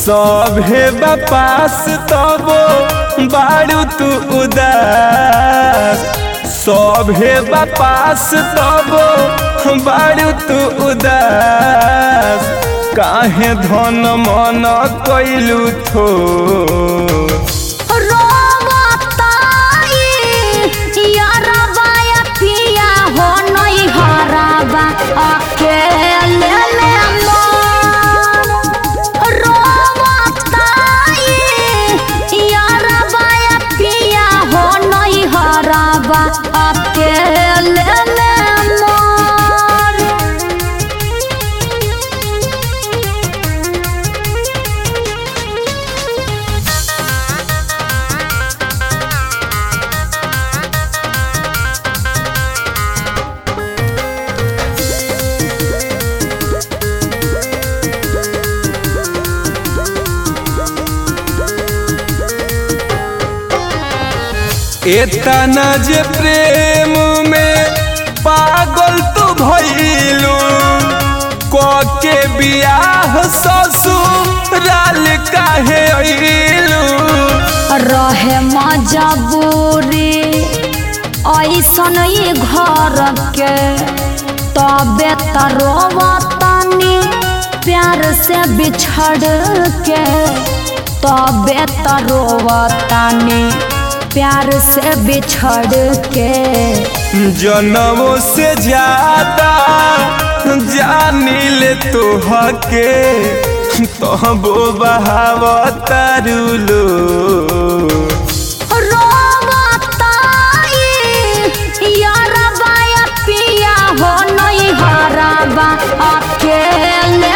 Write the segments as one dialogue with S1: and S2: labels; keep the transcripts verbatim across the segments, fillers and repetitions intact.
S1: सभे बपास तबो बारू तू उदास, सभे बपास तबो बारू तू उदास, काहे धन मन कैलू थो एतना जे प्रेम में पागल तू भइलू, के बियाह ससुराल काहे अइलू।
S2: रहे मजबूरी ऐसन ही घर के, तबे तरोवतनी प्यार से बिछड़ के, तबे तरोवतनी प्यार से बिछड़ के।
S1: जनमों से ज्यादा जानी ले तो हके, तबो बहावतारू लो
S2: पिया हो नहीं हराबा अकेले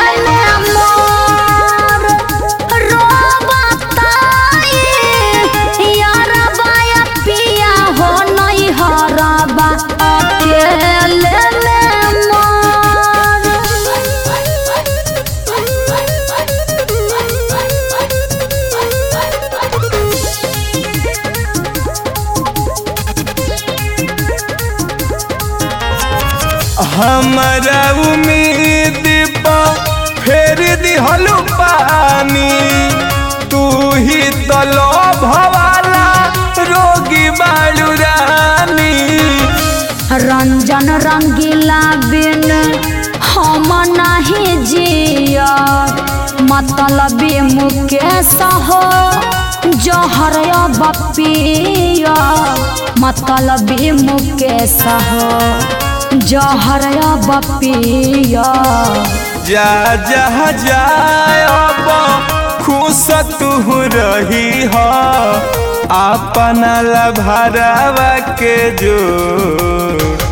S1: हमारा उम्मीद पर फेर दिहलू पानी, तू ही तलो भवाला रोगी बालू रानी।
S2: रंजन रंगीला बिन हम नहीं जिया, मतलबी मुकेश हो जहर बपिया, मतलबी मुकेश हो जहर बपिया।
S1: जा जा जाए खुश तू रही हो, अपना लभरावा के जो